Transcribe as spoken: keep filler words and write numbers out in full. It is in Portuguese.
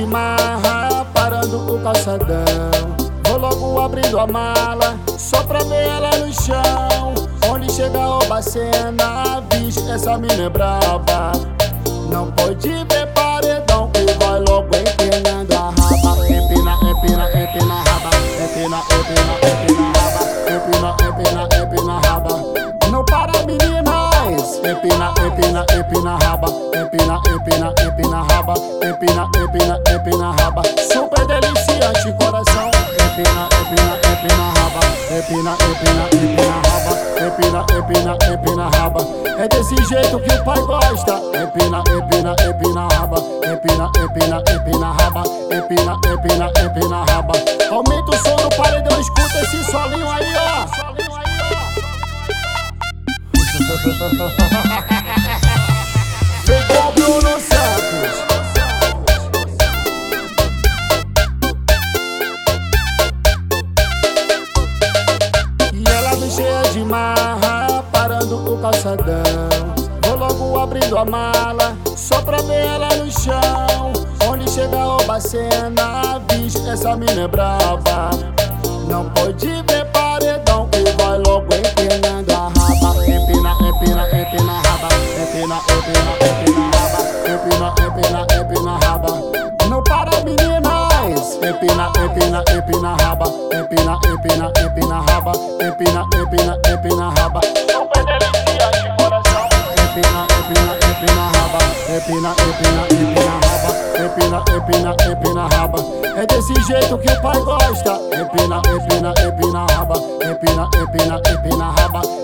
de marra, parando o calçadão. Vou logo abrindo a mala, só pra ver ela no chão. Onde chega rouba a cena, bicho, essa mina é braba. Não pode ver paredão que vai logo empinando a raba. Empina, empina, empina a raba. Empina, empina, empina a raba. Empina, empina, empina a raba. Não para, meninas. Empina, empina, empina a raba. Empina, empina, empina a raba. Empina, empina, empina a raba. Super deliciante, coração. Empina, empina, empina a raba. Empina, empina, empina a raba. Empina, empina, empina a raba. É desse jeito que o pai gosta. Empina, empina, empina a raba. Empina, empina, empina a raba. Empina, empina, empina a raba. Aumenta o som do paredão, escuta esse solinho aí, ó. Pegou o Bruno Santos. E ela vem cheia de marra, parando o calçadão. Vou logo abrindo a mala, só pra ver ela no chão. Onde chega rouba a cena, bicho, essa mina é brava. Não pode ver paredão que vai logo empinando a raba. Empina, empina, empina a raba. Empina, empina, empina a raba. Empina, empina, empina a raba. Não para, meninas. Empina, empina, empina a raba. Empina, empina, empina a raba. Empina, empina, empina a raba. Super deliciante, coração. Empina, empina, empina a raba. Empina, empina, empina a raba. Empina, empina, empina a raba. É desse jeito que o pai gosta. Empina, empina, empina a raba. Empina, empina, empina a raba.